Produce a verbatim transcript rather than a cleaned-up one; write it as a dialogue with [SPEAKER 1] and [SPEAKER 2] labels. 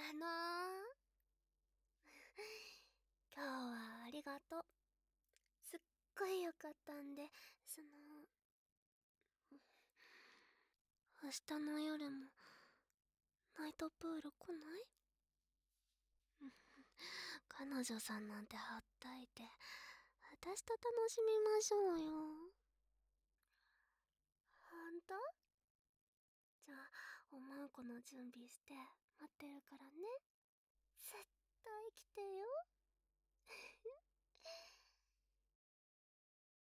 [SPEAKER 1] あのー、今日はありがとう。すっごいよかったんで、その、明日の夜も、ナイトプール来ない？彼女さんなんてほっといて、私と楽しみましょうよ。ほんと？じゃあ、おまんこの準備して、待ってるからね。絶対来てよ。